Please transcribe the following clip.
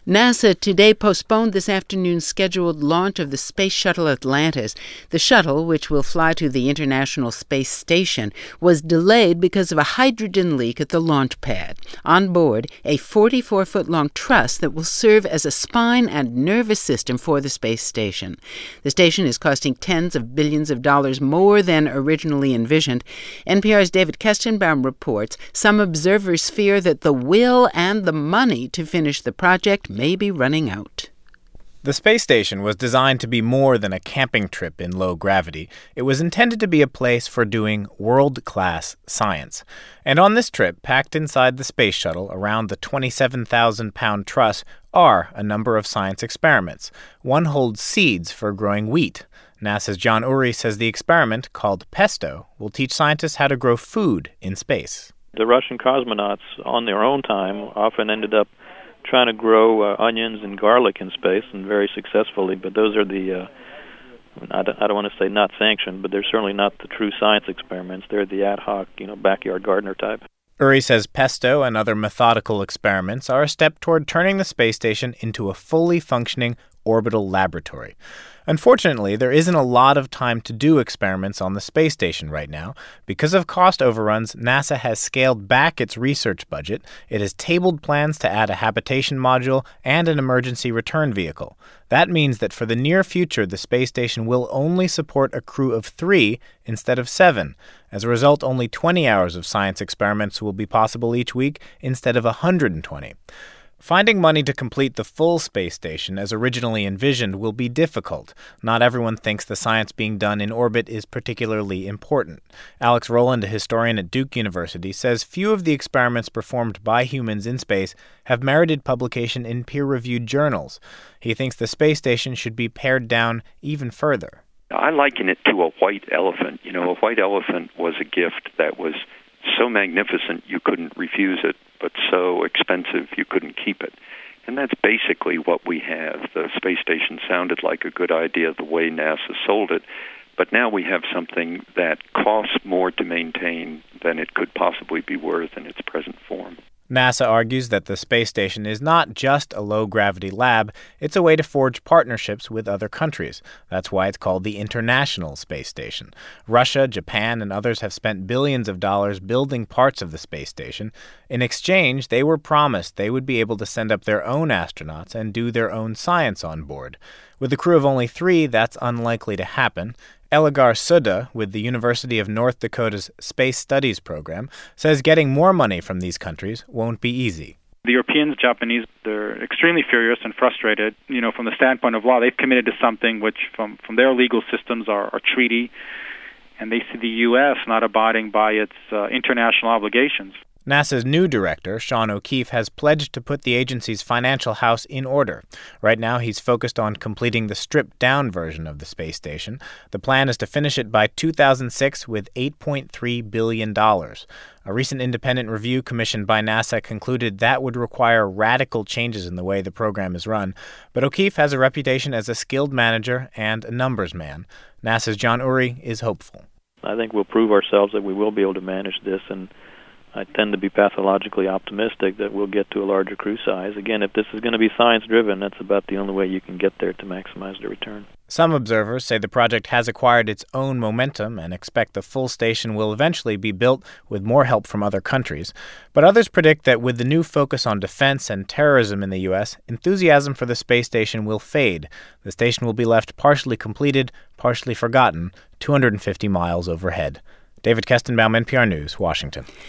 NASA today postponed this afternoon's scheduled launch of the Space Shuttle Atlantis. The shuttle, which will fly to the International Space Station, was delayed because of a hydrogen leak at the launch pad. On board, a 44-foot-long truss that will serve as a spine and nervous system for the space station. The station is costing tens of billions of dollars more than originally envisioned. NPR's David Kestenbaum reports some observers fear that the will and the money to finish the project may be running out. The space station was designed to be more than a camping trip in low gravity. It was intended to be a place for doing world-class science. And on this trip, packed inside the space shuttle around the 27,000-pound truss, are a number of science experiments. One holds seeds for growing wheat. NASA's John Urry says the experiment, called PESTO, will teach scientists how to grow food in space. The Russian cosmonauts, on their own time, often ended up trying to grow onions and garlic in space, and very successfully. But those are the, I don't want to say not sanctioned, but they're certainly not the true science experiments. They're the ad hoc, backyard gardener type. Urry says PESTO and other methodical experiments are a step toward turning the space station into a fully functioning orbital laboratory. Unfortunately, there isn't a lot of time to do experiments on the space station right now. Because of cost overruns, NASA has scaled back its research budget. It has tabled plans to add a habitation module and an emergency return vehicle. That means that for the near future, the space station will only support a crew of 3 instead of 7. As a result, only 20 hours of science experiments will be possible each week instead of 120. Finding money to complete the full space station as originally envisioned will be difficult. Not everyone thinks the science being done in orbit is particularly important. Alex Rowland, a historian at Duke University, says few of the experiments performed by humans in space have merited publication in peer-reviewed journals. He thinks the space station should be pared down even further. I liken it to a white elephant. A white elephant was a gift that was so magnificent you couldn't refuse it, but so expensive you couldn't keep it. And that's basically what we have. The space station sounded like a good idea the way NASA sold it, but now we have something that costs more to maintain than it could possibly be worth in its present form. NASA argues that the space station is not just a low-gravity lab, it's a way to forge partnerships with other countries. That's why it's called the International Space Station. Russia, Japan, and others have spent billions of dollars building parts of the space station. In exchange, they were promised they would be able to send up their own astronauts and do their own science on board. With a crew of only 3, that's unlikely to happen. Eligar Sudda, with the University of North Dakota's Space Studies program, says getting more money from these countries won't be easy. The Europeans, Japanese, they're extremely furious and frustrated. From the standpoint of law, they've committed to something which, from their legal systems, are a treaty, and they see the U.S. not abiding by its international obligations. NASA's new director, Sean O'Keefe, has pledged to put the agency's financial house in order. Right now, he's focused on completing the stripped-down version of the space station. The plan is to finish it by 2006 with $8.3 billion. A recent independent review commissioned by NASA concluded that would require radical changes in the way the program is run. But O'Keefe has a reputation as a skilled manager and a numbers man. NASA's John Urry is hopeful. I think we'll prove ourselves that we will be able to manage this, and I tend to be pathologically optimistic that we'll get to a larger crew size. Again, if this is going to be science-driven, that's about the only way you can get there to maximize the return. Some observers say the project has acquired its own momentum and expect the full station will eventually be built with more help from other countries. But others predict that with the new focus on defense and terrorism in the U.S., enthusiasm for the space station will fade. The station will be left partially completed, partially forgotten, 250 miles overhead. David Kestenbaum, NPR News, Washington.